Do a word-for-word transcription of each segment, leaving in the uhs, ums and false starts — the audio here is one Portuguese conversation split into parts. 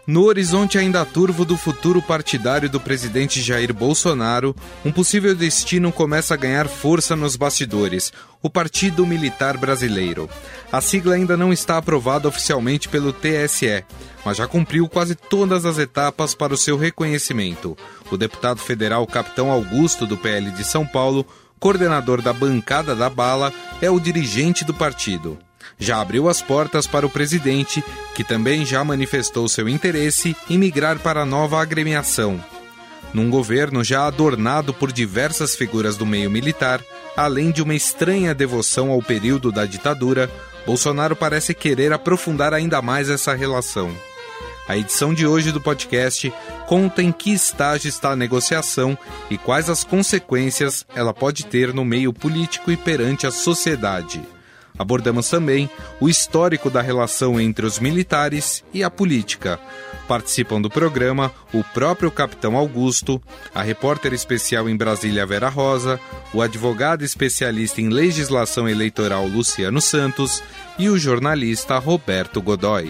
No horizonte ainda turvo do futuro partidário do presidente Jair Bolsonaro, um possível destino começa a ganhar força nos bastidores: o Partido Militar Brasileiro. A sigla ainda não está aprovada oficialmente pelo T S E, mas já cumpriu quase todas as etapas para o seu reconhecimento. O deputado federal Capitão Augusto, do P L de São Paulo, coordenador da bancada da bala, é o dirigente do partido. Já abriu as portas para o presidente, que também já manifestou seu interesse em migrar para a nova agremiação. Num governo já adornado por diversas figuras do meio militar, além de uma estranha devoção ao período da ditadura, Bolsonaro parece querer aprofundar ainda mais essa relação. A edição de hoje do podcast conta em que estágio está a negociação e quais as consequências ela pode ter no meio político e perante a sociedade. Abordamos também o histórico da relação entre os militares e a política. Participam do programa o próprio Capitão Augusto, a repórter especial em Brasília Vera Rosa, o advogado especialista em legislação eleitoral Luciano Santos e o jornalista Roberto Godoy.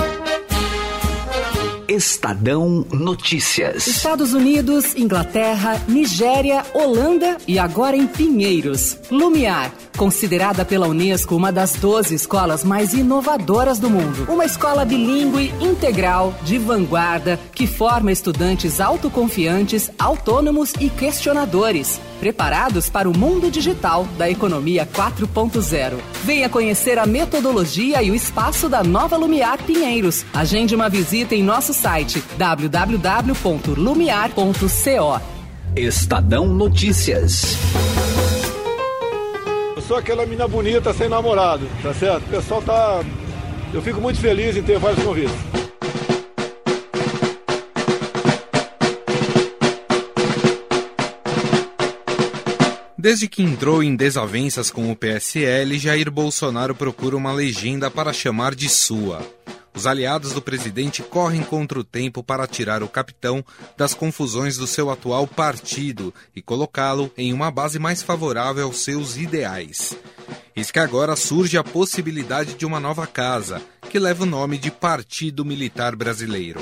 Estadão Notícias. Estados Unidos, Inglaterra, Nigéria, Holanda e agora em Pinheiros. Lumiar, considerada pela Unesco uma das doze escolas mais inovadoras do mundo. Uma escola bilíngue, integral, de vanguarda, que forma estudantes autoconfiantes, autônomos e questionadores, preparados para o mundo digital da economia quatro ponto zero. Venha conhecer a metodologia e o espaço da Nova Lumiar Pinheiros. Agende uma visita em nosso site w w w ponto lumiar ponto co. Estadão Notícias. Eu sou aquela menina bonita sem namorado, tá certo? O pessoal tá... Eu fico muito feliz em ter vários convites. Desde que entrou em desavenças com o P S L, Jair Bolsonaro procura uma legenda para chamar de sua. Os aliados do presidente correm contra o tempo para tirar o capitão das confusões do seu atual partido e colocá-lo em uma base mais favorável aos seus ideais. Eis que agora surge a possibilidade de uma nova casa, que leva o nome de Partido Militar Brasileiro.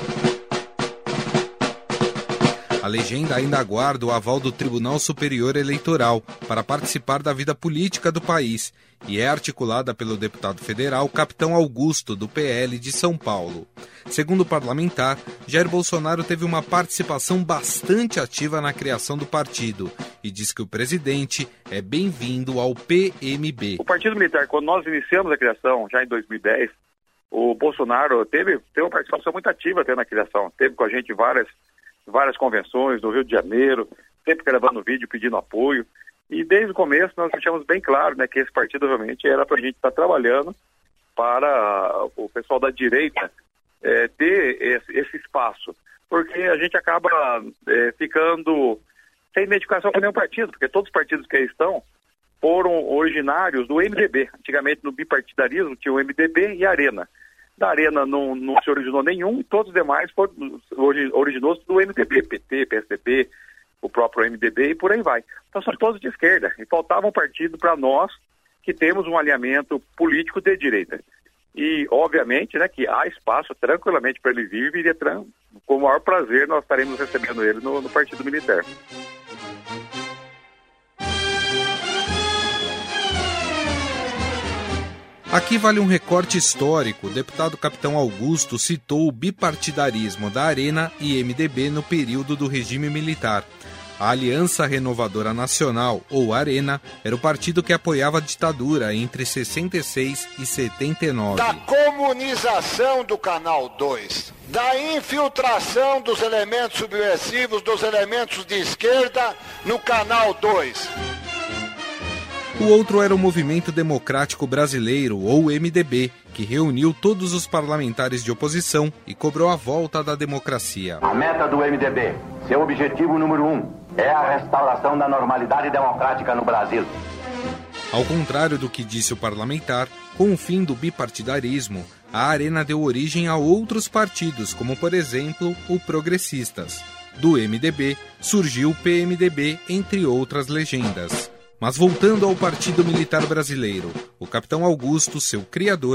A legenda ainda aguarda o aval do Tribunal Superior Eleitoral para participar da vida política do país e é articulada pelo deputado federal Capitão Augusto, do P L de São Paulo. Segundo o parlamentar, Jair Bolsonaro teve uma participação bastante ativa na criação do partido e diz que o presidente é bem-vindo ao P M B. O Partido Militar, quando nós iniciamos a criação, já em dois mil e dez, o Bolsonaro teve, teve uma participação muito ativa até na criação. Teve com a gente várias... várias convenções no Rio de Janeiro, sempre gravando vídeo, pedindo apoio. E desde o começo nós deixamos bem claro, né, que esse partido realmente era para a gente estar trabalhando para o pessoal da direita é, ter esse, esse espaço. Porque a gente acaba é, ficando sem identificação com nenhum partido, porque todos os partidos que aí estão foram originários do M D B. Antigamente no bipartidarismo tinha o M D B e a Arena. Da Arena não, não se originou nenhum, e todos os demais foram, originou-se do M D B, P T, P S D B, o próprio M D B e por aí vai. Então são todos de esquerda, e faltava um partido para nós que temos um alinhamento político de direita. E, obviamente, né, que há espaço tranquilamente para ele vir e viria tran... com o maior prazer nós estaremos recebendo ele no, no Partido Militar. Aqui vale um recorte histórico. O deputado Capitão Augusto citou o bipartidarismo da Arena e M D B no período do regime militar. A Aliança Renovadora Nacional, ou Arena, era o partido que apoiava a ditadura entre sessenta e seis e setenta e nove. Da comunização do Canal dois, da infiltração dos elementos subversivos, dos elementos de esquerda no Canal dois. O outro era o Movimento Democrático Brasileiro, ou M D B, que reuniu todos os parlamentares de oposição e cobrou a volta da democracia. A meta do M D B, seu objetivo número um, é a restauração da normalidade democrática no Brasil. Ao contrário do que disse o parlamentar, com o fim do bipartidarismo, a Arena deu origem a outros partidos, como por exemplo o Progressistas. Do M D B surgiu o P M D B, entre outras legendas. Mas voltando ao Partido Militar Brasileiro, o Capitão Augusto, seu criador,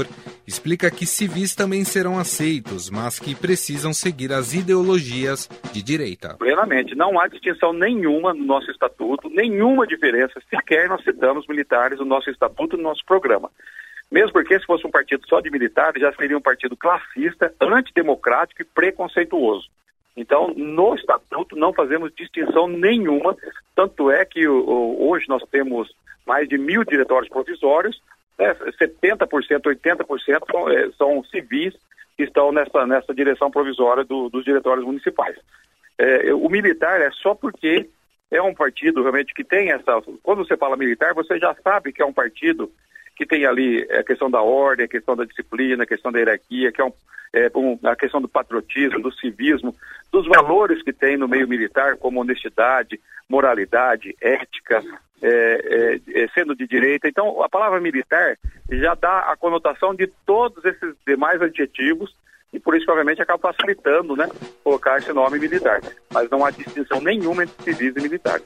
explica que civis também serão aceitos, mas que precisam seguir as ideologias de direita. Plenamente. Não há distinção nenhuma no nosso estatuto, nenhuma diferença, sequer nós citamos militares no nosso estatuto, no nosso programa. Mesmo porque se fosse um partido só de militares, já seria um partido classista, antidemocrático e preconceituoso. Então, no estatuto não fazemos distinção nenhuma, tanto é que o, hoje nós temos mais de mil diretórios provisórios, né, setenta por cento, oitenta por cento são, é, são civis que estão nessa, nessa direção provisória do, dos diretórios municipais. É, o militar é só porque é um partido realmente que tem essa... Quando você fala militar, você já sabe que é um partido que tem ali a questão da ordem, a questão da disciplina, a questão da hierarquia, que é, um, é um, a questão do patriotismo, do civismo, dos valores que tem no meio militar, como honestidade, moralidade, ética, é, é, é, sendo de direita. Então, a palavra militar já dá a conotação de todos esses demais adjetivos e por isso que, obviamente, acaba facilitando, né, colocar esse nome militar. Mas não há distinção nenhuma entre civis e militares.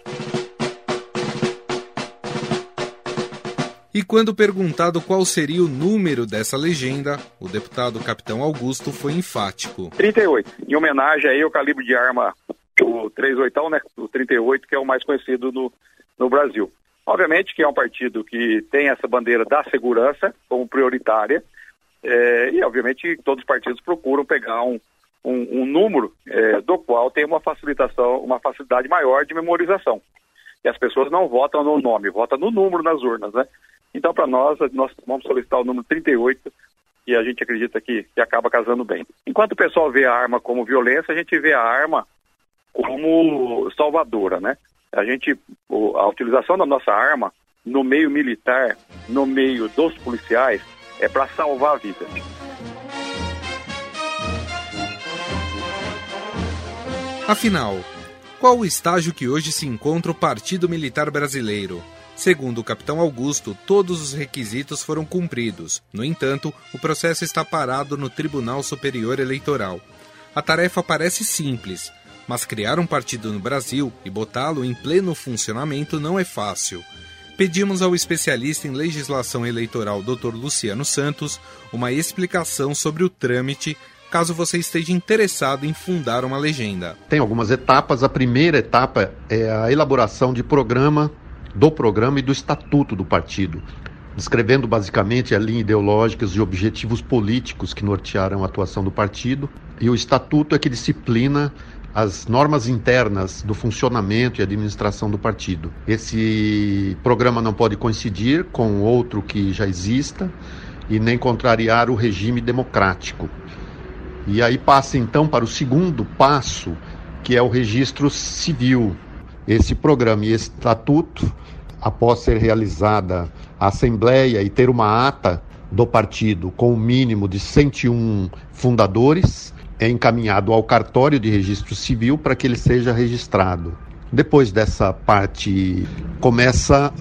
E quando perguntado qual seria o número dessa legenda, o deputado Capitão Augusto foi enfático. trinta e oito, em homenagem aí ao calibre de arma, o três oitão, né, o trinta e oito, que é o mais conhecido no, no Brasil. Obviamente que é um partido que tem essa bandeira da segurança como prioritária, é, e obviamente todos os partidos procuram pegar um, um, um número é, do qual tem uma facilitação, uma facilidade maior de memorização. E as pessoas não votam no nome, votam no número nas urnas, né? Então, para nós, nós vamos solicitar o número trinta e oito, e a gente acredita que, que acaba casando bem. Enquanto o pessoal vê a arma como violência, a gente vê a arma como salvadora, né? A gente, a utilização da nossa arma no meio militar, no meio dos policiais, é para salvar vidas. Afinal, qual o estágio que hoje se encontra o Partido Militar Brasileiro? Segundo o Capitão Augusto, todos os requisitos foram cumpridos. No entanto, o processo está parado no Tribunal Superior Eleitoral. A tarefa parece simples, mas criar um partido no Brasil e botá-lo em pleno funcionamento não é fácil. Pedimos ao especialista em legislação eleitoral doutor Luciano Santos uma explicação sobre o trâmite, caso você esteja interessado em fundar uma legenda. Tem algumas etapas. A primeira etapa é a elaboração de programa, do programa e do estatuto do partido, descrevendo basicamente a linha ideológica e objetivos políticos que nortearam a atuação do partido, e o estatuto é que disciplina as normas internas do funcionamento e administração do partido. Esse programa não pode coincidir com outro que já exista e nem contrariar o regime democrático. E aí passa então para o segundo passo, que é o registro civil. Esse programa e esse estatuto, após ser realizada a assembleia e ter uma ata do partido com o mínimo de cento e um fundadores, é encaminhado ao cartório de registro civil para que ele seja registrado. Depois dessa parte, começa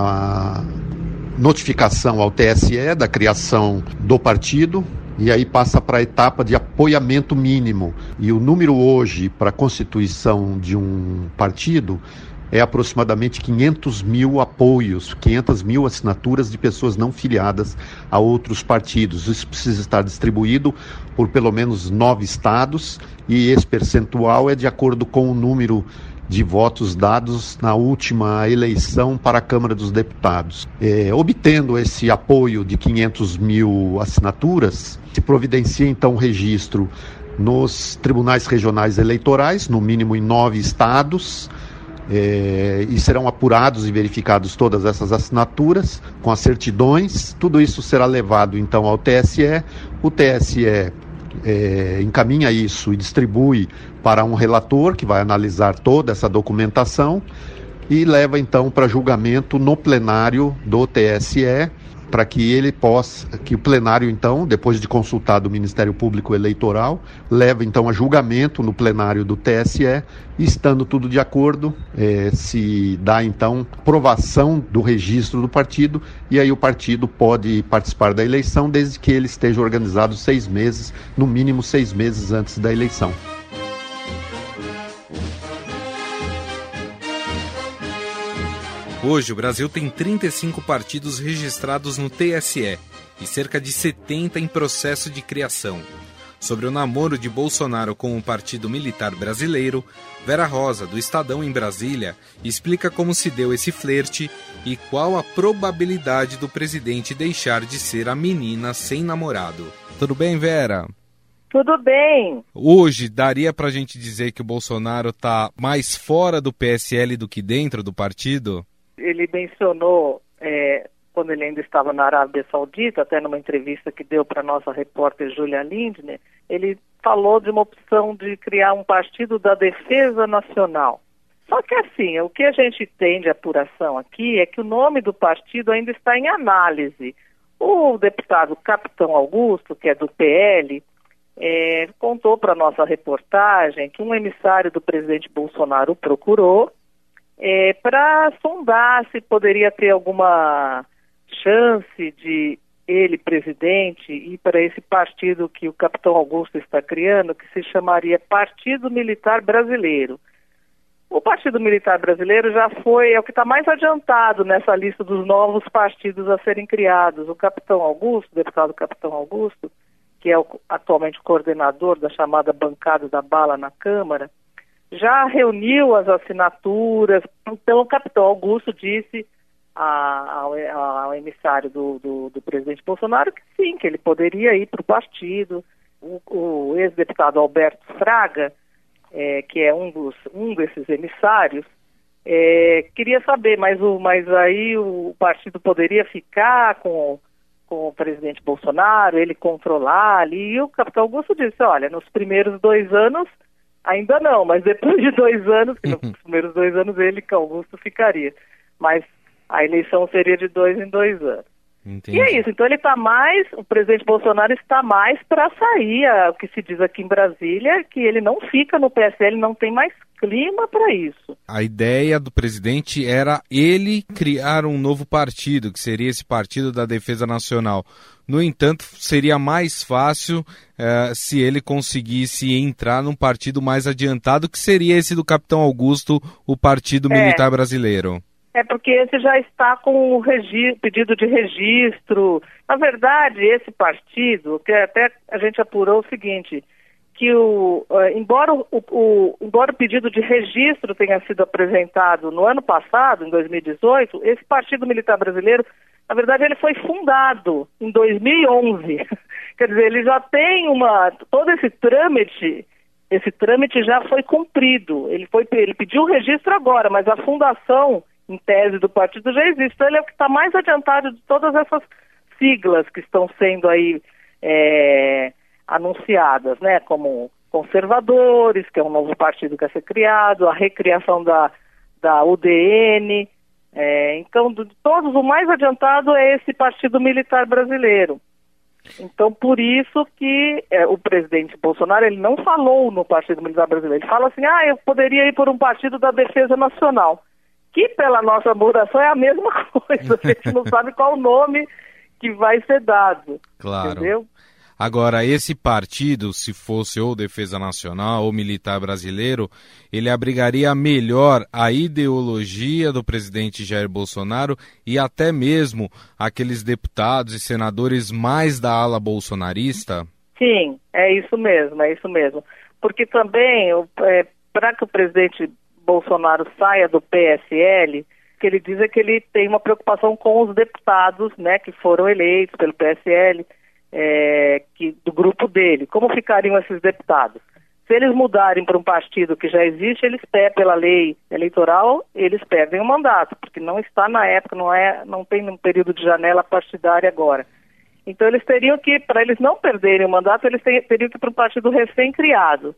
a notificação ao T S E da criação do partido, e aí passa para a etapa de apoiamento mínimo. E o número hoje para a constituição de um partido é aproximadamente quinhentos mil apoios, quinhentas mil assinaturas de pessoas não filiadas a outros partidos. Isso precisa estar distribuído por pelo menos nove estados, e esse percentual é de acordo com o número de votos dados na última eleição para a Câmara dos Deputados. É, obtendo esse apoio de quinhentas mil assinaturas, se providencia então o registro nos tribunais regionais eleitorais, no mínimo em nove estados, é, e serão apurados e verificados todas essas assinaturas com as certidões. Tudo isso será levado então ao T S E. O T S E É, encaminha isso e distribui para um relator que vai analisar toda essa documentação e leva então para julgamento no plenário do T S E, para que ele possa, que o plenário então, depois de consultado o Ministério Público Eleitoral, leva então a julgamento no plenário do T S E, e estando tudo de acordo, é, se dá então aprovação do registro do partido, e aí o partido pode participar da eleição desde que ele esteja organizado seis meses, no mínimo seis meses antes da eleição. Hoje, o Brasil tem trinta e cinco partidos registrados no T S E e cerca de setenta em processo de criação. Sobre o namoro de Bolsonaro com o Partido Militar Brasileiro, Vera Rosa, do Estadão em Brasília, explica como se deu esse flerte e qual a probabilidade do presidente deixar de ser a menina sem namorado. Tudo bem, Vera? Tudo bem. Hoje, daria pra gente dizer que o Bolsonaro tá mais fora do P S L do que dentro do partido? Ele mencionou, é, quando ele ainda estava na Arábia Saudita, até numa entrevista que deu para a nossa repórter Júlia Lindner, ele falou de uma opção de criar um partido da defesa nacional. Só que assim, o que a gente tem de apuração aqui é que o nome do partido ainda está em análise. O deputado Capitão Augusto, que é do P L, é, contou para a nossa reportagem que um emissário do presidente Bolsonaro o procurou é, para sondar se poderia ter alguma chance de ele, presidente, ir para esse partido que o Capitão Augusto está criando, que se chamaria Partido Militar Brasileiro. O Partido Militar Brasileiro já foi, é o que está mais adiantado nessa lista dos novos partidos a serem criados. O Capitão Augusto, o deputado Capitão Augusto, que é o, atualmente o coordenador da chamada Bancada da Bala na Câmara, já reuniu as assinaturas. Então o Capitão Augusto disse ao, ao emissário do, do, do presidente Bolsonaro que sim, que ele poderia ir para o partido. O, o ex-deputado Alberto Fraga, é, que é um, dos, um desses emissários, é, queria saber, mas, o, mas aí o partido poderia ficar com, com o presidente Bolsonaro, ele controlar ali, e o Capitão Augusto disse, olha, nos primeiros dois anos, ainda não, mas depois de dois anos, que nos primeiros dois anos ele, que Augusto, ficaria, mas a eleição seria de dois em dois anos. Entendi. E é isso, então ele está mais, o presidente Bolsonaro está mais para sair, a, o que se diz aqui em Brasília, que ele não fica no P S L, não tem mais clima para isso. A ideia do presidente era ele criar um novo partido, que seria esse Partido da Defesa Nacional. No entanto, seria mais fácil uh, se ele conseguisse entrar num partido mais adiantado, que seria esse do Capitão Augusto, o Partido é. Militar Brasileiro. É porque esse já está com o regi- pedido de registro. Na verdade, esse partido, que até a gente apurou o seguinte, que o, uh, embora, o, o, embora o pedido de registro tenha sido apresentado no ano passado, em dois mil e dezoito, esse Partido Militar Brasileiro, na verdade, ele foi fundado em dois mil e onze. Quer dizer, ele já tem uma... Todo esse trâmite, esse trâmite já foi cumprido. Ele, foi, ele pediu o registro agora, mas a fundação, em tese, do partido já existe. Então ele é o que está mais adiantado de todas essas siglas que estão sendo aí é, anunciadas, né? Como conservadores, que é um novo partido que vai ser criado, a recriação da, da U D N. É, então, de todos, o mais adiantado é esse Partido Militar Brasileiro. Então, por isso que é, o presidente Bolsonaro, ele não falou no Partido Militar Brasileiro. Ele fala assim, ah, eu poderia ir por um partido da Defesa Nacional, que pela nossa apuração é a mesma coisa. A gente não sabe qual o nome que vai ser dado. Claro. Entendeu? Agora, esse partido, se fosse ou Defesa Nacional ou Militar Brasileiro, ele abrigaria melhor a ideologia do presidente Jair Bolsonaro e até mesmo aqueles deputados e senadores mais da ala bolsonarista? Sim, é isso mesmo, é isso mesmo. Porque também, é, para que o presidente Bolsonaro saia do P S L, o que ele diz é que ele tem uma preocupação com os deputados, né, que foram eleitos pelo P S L, é, que, do grupo dele. Como ficariam esses deputados? Se eles mudarem para um partido que já existe, eles perdem, pela lei eleitoral, eles perdem o mandato, porque não está na época, não, é, não tem um período de janela partidária agora. Então eles teriam que, para eles não perderem o mandato, eles teriam que ir para um partido recém-criado.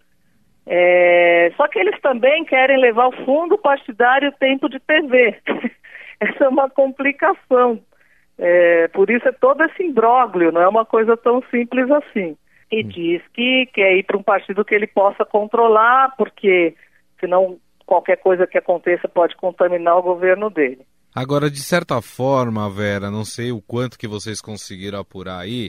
É, só que eles também querem levar ao fundo partidário tempo de T V. Essa é uma complicação. É, por isso é todo esse imbróglio, não é uma coisa tão simples assim. E diz que quer ir para um partido que ele possa controlar, porque senão qualquer coisa que aconteça pode contaminar o governo dele. Agora, de certa forma, Vera, não sei o quanto que vocês conseguiram apurar aí,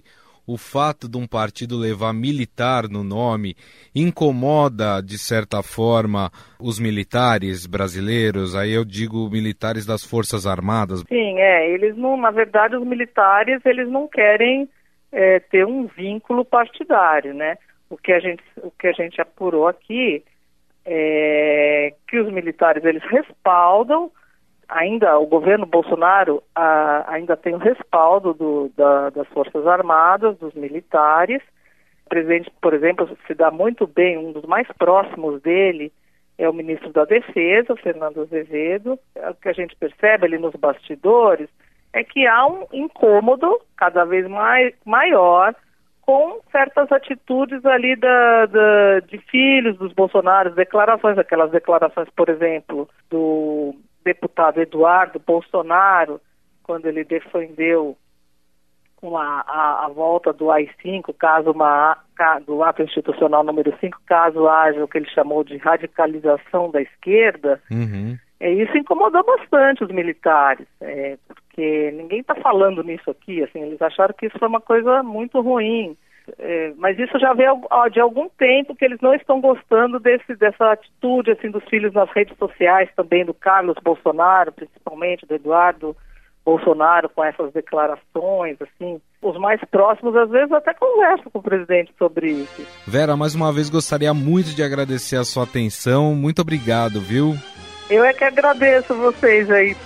o fato de um partido levar militar no nome incomoda, de certa forma, os militares brasileiros? Aí eu digo militares das Forças Armadas. Sim, é. Eles não, na verdade, os militares, eles não querem é, ter um vínculo partidário, né? O que a gente, o que a gente apurou aqui é que os militares, eles respaldam. Ainda o governo Bolsonaro a, ainda tem o respaldo do, da, das Forças Armadas, dos militares. O presidente, por exemplo, se dá muito bem, um dos mais próximos dele é o ministro da Defesa, Fernando Azevedo. O que a gente percebe ali nos bastidores é que há um incômodo cada vez mais, maior com certas atitudes ali da, da, de filhos dos Bolsonaros, declarações, aquelas declarações, por exemplo, do deputado Eduardo Bolsonaro, quando ele defendeu uma, a, a volta do A I cinco, caso uma, do ato institucional número cinco, caso haja o que ele chamou de radicalização da esquerda, uhum. é, isso incomodou bastante os militares, é, porque ninguém está falando nisso aqui, assim, eles acharam que isso foi uma coisa muito ruim. É, mas isso já vem de algum tempo que eles não estão gostando desse, dessa atitude assim, dos filhos nas redes sociais, também do Carlos Bolsonaro, principalmente do Eduardo Bolsonaro, com essas declarações, assim. Os mais próximos às vezes até conversam com o presidente sobre isso. Vera, mais uma vez gostaria muito de agradecer a sua atenção, muito obrigado, viu? Eu é que agradeço vocês aí.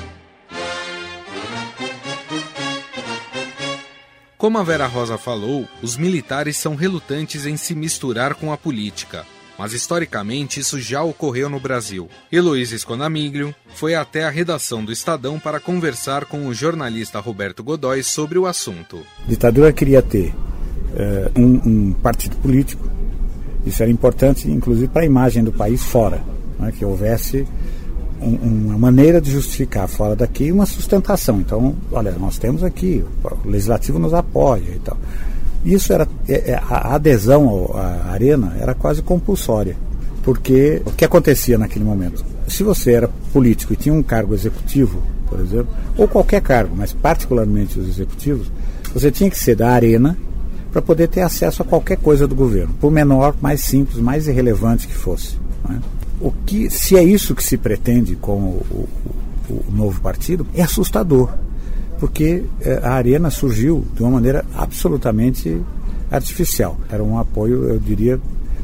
Como a Vera Rosa falou, os militares são relutantes em se misturar com a política. Mas historicamente isso já ocorreu no Brasil. Heloísa Sconamiglio foi até a redação do Estadão para conversar com o jornalista Roberto Godoy sobre o assunto. A ditadura queria ter uh, um, um partido político. Isso era importante, inclusive, para a imagem do país fora, né, que houvesse uma maneira de justificar fora daqui uma sustentação. Então, olha, nós temos aqui, o Legislativo nos apoia e tal. Isso era, a adesão à arena era quase compulsória, porque o que acontecia naquele momento? Se você era político e tinha um cargo executivo, por exemplo, ou qualquer cargo, mas particularmente os executivos, você tinha que ser da arena para poder ter acesso a qualquer coisa do governo, por menor, mais simples, mais irrelevante que fosse, né? O que, se é isso que se pretende com o, o, o novo partido, é assustador, porque é, a arena surgiu de uma maneira absolutamente artificial. Era um apoio, eu diria,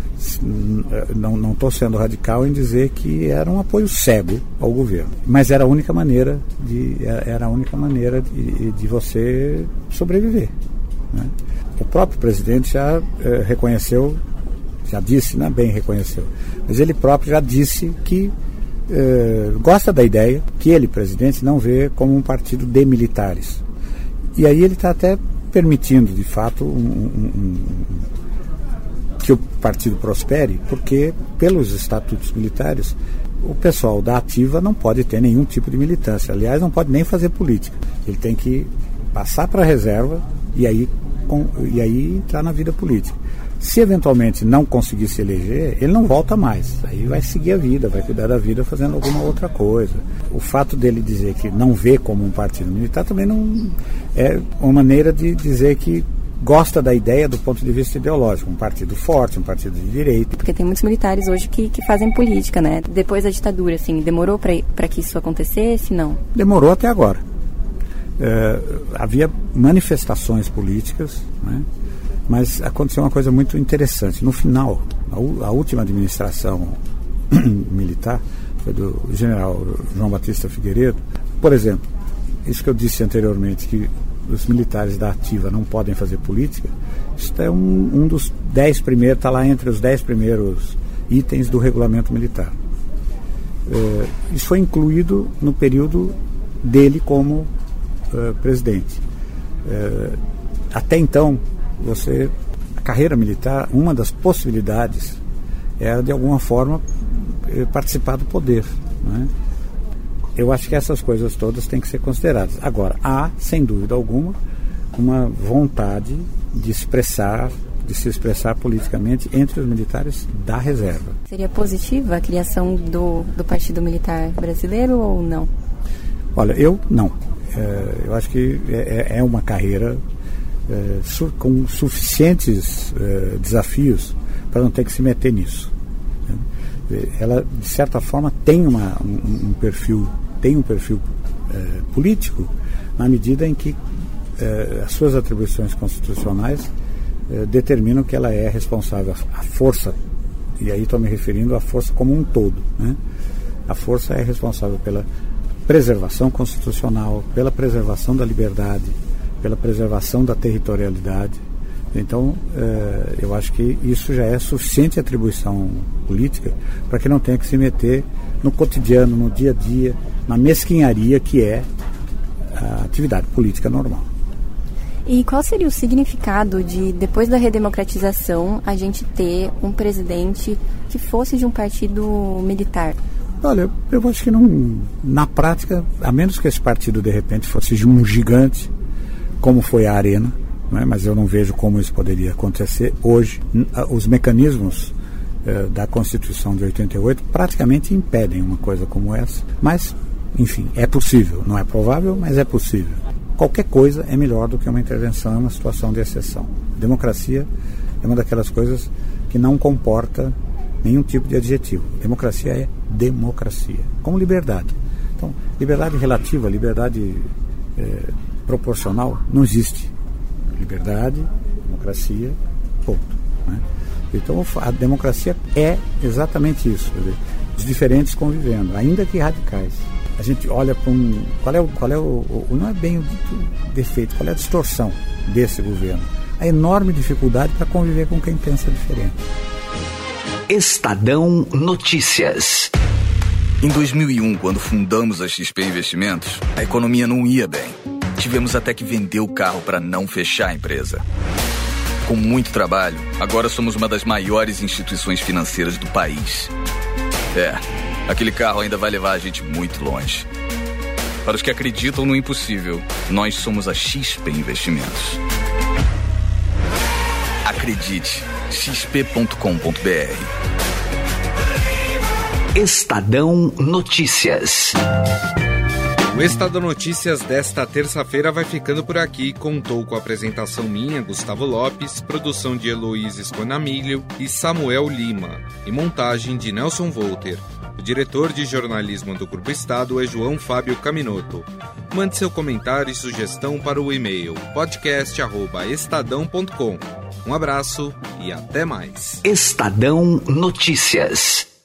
não estou sendo radical em dizer que era um apoio cego ao governo, mas era a única maneira de, era a única maneira de, de você sobreviver, né? O próprio presidente já é, reconheceu, já disse, né, bem reconheceu, mas ele próprio já disse que eh, gosta da ideia, que ele, presidente, não vê como um partido de militares. E aí ele está até permitindo, de fato, um, um, um, que o partido prospere, porque, pelos estatutos militares, o pessoal da ativa não pode ter nenhum tipo de militância. Aliás, não pode nem fazer política. Ele tem que passar para a reserva e aí, com, e aí entrar na vida política. Se eventualmente não conseguir se eleger, ele não volta mais. Aí vai seguir a vida, vai cuidar da vida fazendo alguma outra coisa. O fato dele dizer que não vê como um partido militar também não é uma maneira de dizer que gosta da ideia do ponto de vista ideológico. Um partido forte, um partido de direita. Porque tem muitos militares hoje que, que fazem política, né? Depois da ditadura, assim, demorou para que isso acontecesse, não? Demorou até agora. É, havia manifestações políticas, né? Mas aconteceu uma coisa muito interessante. No final, a, a última administração militar foi do general João Batista Figueiredo. Por exemplo, isso que eu disse anteriormente, que os militares da ativa não podem fazer política, isso é um, um dos dez primeiros, está lá entre os dez primeiros itens do regulamento militar. É, isso foi incluído no período dele como é, presidente. É, até então, você, a carreira militar, uma das possibilidades era de alguma forma participar do poder, né? Eu acho que essas coisas todas têm que ser consideradas. Agora, há, sem dúvida alguma, uma vontade de expressar, de se expressar politicamente entre os militares da reserva. Seria positiva a criação do, do Partido Militar Brasileiro ou não? Olha, eu não. É, eu acho que é, é uma carreira é, su- com suficientes é, desafios para não ter que se meter nisso. Ela, de certa forma, tem uma, um, um perfil, tem um perfil é, político, na medida em que é, as suas atribuições constitucionais é, determinam que ela é responsável, a força, e aí estou me referindo à força como um todo, né? A força é responsável pela preservação constitucional, pela preservação da liberdade, pela preservação da territorialidade. Então, eh, eu acho que isso já é suficiente atribuição política para que não tenha que se meter no cotidiano, no dia a dia, na mesquinharia que é a atividade política normal. E qual seria o significado de, depois da redemocratização, a gente ter um presidente que fosse de um partido militar? Olha, eu acho que não, na prática, a menos que esse partido de repente fosse de um gigante, como foi a Arena, não é? Mas eu não vejo como isso poderia acontecer hoje. Os mecanismos eh, da Constituição de oitenta e oito praticamente impedem uma coisa como essa, mas, enfim, é possível. Não é provável, mas é possível. Qualquer coisa é melhor do que uma intervenção em uma situação de exceção. Democracia é uma daquelas coisas que não comporta nenhum tipo de adjetivo. Democracia é democracia, como liberdade. Então, liberdade relativa, liberdade eh, proporcional, não existe. Liberdade, democracia, ponto, né? Então a democracia é exatamente isso, quer dizer, os diferentes convivendo, ainda que radicais. A gente olha para um... Qual é o... Qual é o, o não é bem o defeito, qual é a distorção desse governo? A enorme dificuldade para conviver com quem pensa diferente. Estadão Notícias. Em dois mil e um, quando fundamos a X P Investimentos, a economia não ia bem. Tivemos até que vender o carro para não fechar a empresa. Com muito trabalho, agora somos uma das maiores instituições financeiras do país. É, aquele carro ainda vai levar a gente muito longe. Para os que acreditam no impossível, nós somos a X P Investimentos. Acredite, x p ponto com ponto b r. Estadão Notícias. O Estadão Notícias desta terça-feira vai ficando por aqui. Contou com a apresentação minha, Gustavo Lopes, produção de Heloísa Sconamilho e Samuel Lima, e montagem de Nelson Volter. O diretor de jornalismo do Grupo Estado é João Fábio Caminoto. Mande seu comentário e sugestão para o e-mail podcast arroba estadão ponto com. Um abraço e até mais. Estadão Notícias.